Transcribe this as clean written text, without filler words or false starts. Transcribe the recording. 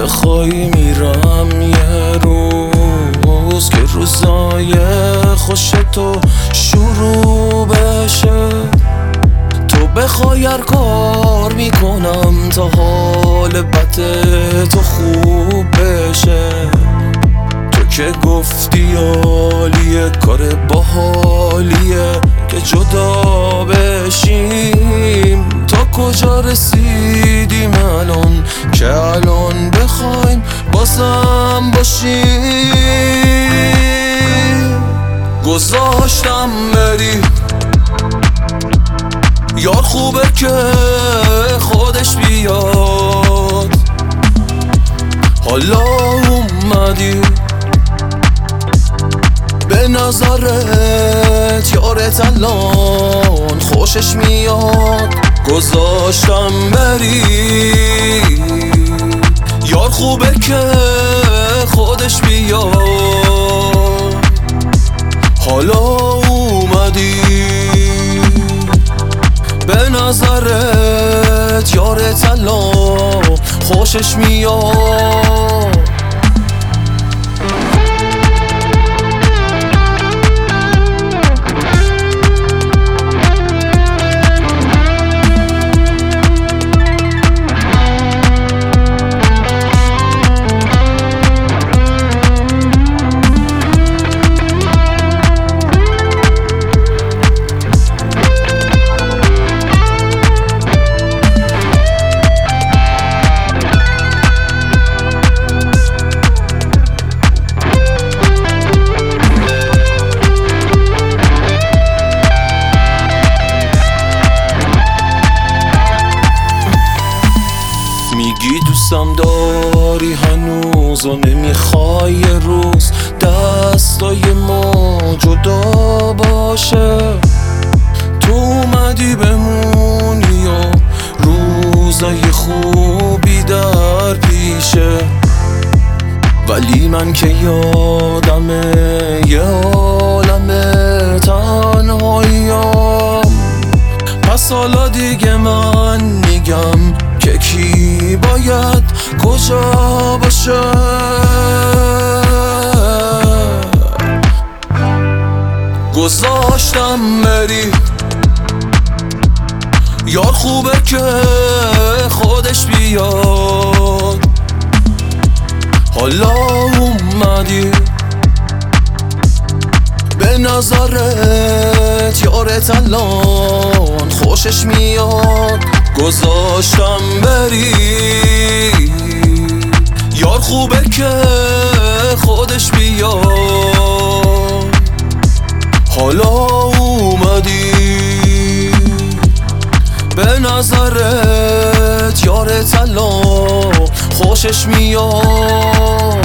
بخوای میرم یه روز که روزای خوش تو شروع بشه. تو بخوای هر کار میکنم تا حال بد تو خوب بشه. تو که گفتی عالیه، کار باحالیه که جدا بشیم. تا کجا رسیدیم الان که الان بخوایم بازم باشیم. گذاشتم بری، یار خوبه که خودش بیاد. حالا اومدی به نظرت یارت الان خوشش میاد. گذاشتم بری، یار خوبه که خودش بیاد. حالا اومدی به نظرت یارت الان خوشش میاد. میگی دوستم داری هنوز و نمیخوای یه روز دستای ما جدا باشه. تو اومدی بمونی و روزای خوبی در پیشه، ولی من که یادمه یه عالمه تنهاییم. پس حالا دیگه من میگم که کی باید کجا باشه. گذاشتم بری، یار خوبه که خودش بیاد. حالا اومدی به نظرت یارت الان خوشش میاد. گذاشتم بری، یار خوبه که خودش بیاد. حالا اومدی به نظرت یارت الان خوشش میاد.